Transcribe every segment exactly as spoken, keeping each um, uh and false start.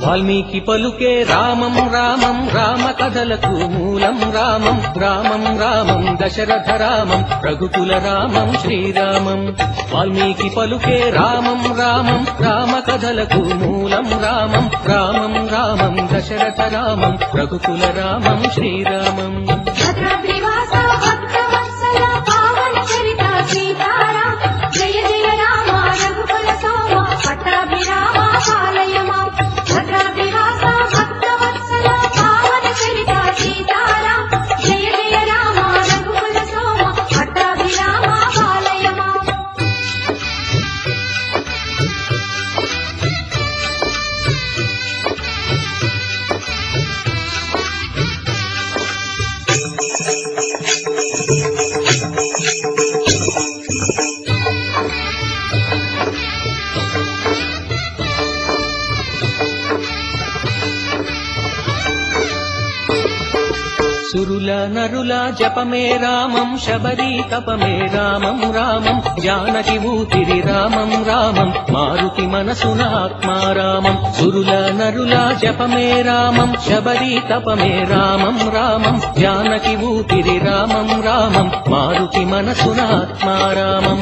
వాల్మీకి పలుకే రామం రామం రామ కథలకు మూలం రామం రామం రామం దశరథ రామం రఘుకుల రామం శ్రీరామం. వాల్మీకి పలుకే రామం రామం రామ కథలకు మూలం రామం రామం రామం దశరథ రామం రఘుకుల రామం శ్రీరామం. సురుల నరుల జపమే రామం శబరి తపమే రామం రామం జానకి ఊపిరి రామం రామం మారుతి మనసున ఆత్మారామం. సురుల నరుల జపమే రామం శబరి తపమే రామం రామం జానకి ఊపిరి రామం రామం మారుతి మనసున ఆత్మారామం.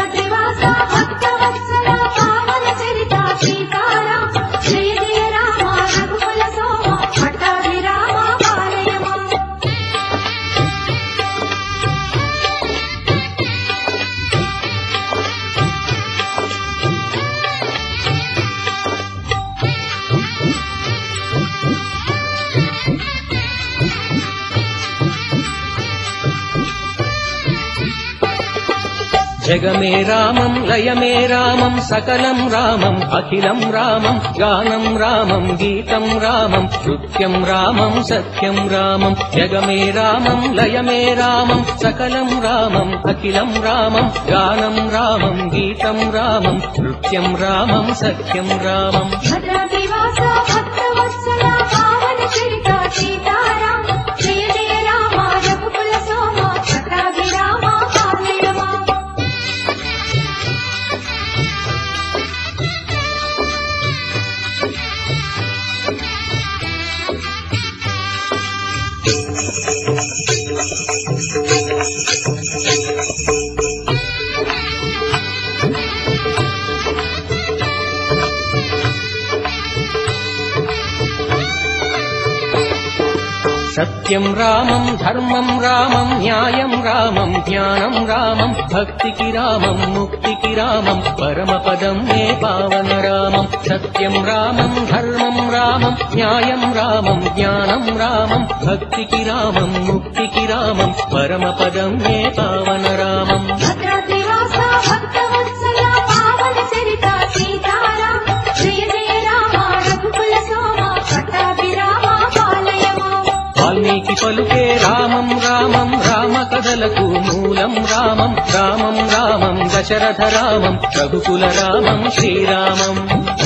జగమే రామం లయమే రామం సకలం రామం అఖిలం రామం గానం రామం గీతం రామం నృత్యం రామం సత్యం రామం. జగమే రామం లయమే రామం సకలం రామం అఖిలం రామం గానం రామం గీతం రామం నృత్యం రామం సత్యం రామం. సత్యం రామం ధర్మం రామం న్యాయం రామం జ్ఞానం రామం భక్తికి రామం ముక్తికి రామం పరమపదం మే పావన రామం. సత్యం రామం ధర్మం రామం న్యాయం రామం జ్ఞానం రామం భక్తికి రామం ముక్తికి రామం పరమపదం మే పావన రామం. వాల్మీకి పలుకే రామం రామం రామ కథలకు మూలం రామం రామం రామం దశరథ రామం రఘుకుల రామం శ్రీరామం.